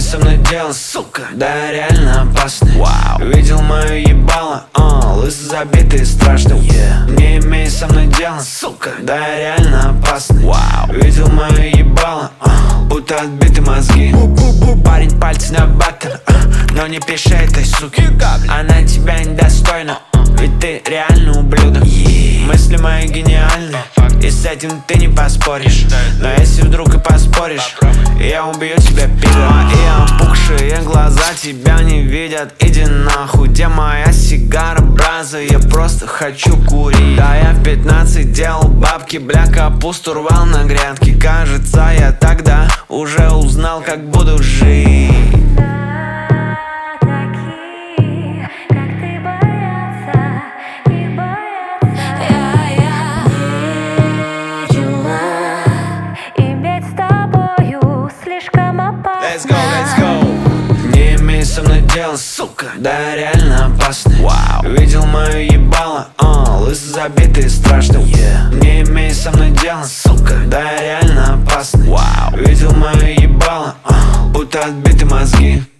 со мной дело, сука, да реально опасный. Видел мое ебало, лысо забитый страшный. Не имей со мной дела, сука, да реально опасный. Видел мое ебало, будто отбиты мозги. Парень пальцы на баттер, но не пиши этой суке, она тебя недостойна, ведь ты реально ублюдок. Мысли мои гениальны, и с этим ты не поспоришь. Но если вдруг и поспоришь, я убью тебя, пидор. Мои опухшие глаза тебя не видят, иди нахуй. Где моя сигара, браза, я просто хочу курить. Да, я в 15 делал бабки, бля, капусту рвал на грядке. Кажется, я тогда уже узнал, как буду жить. Let's go, let's go. Не имей со мной дела, сука, да реально опасный. Видел мое ебало, лысо забитый страшный. Не имей со мной дела, сука, да реально опасный. Видел мое ебало, будто отбиты мозги.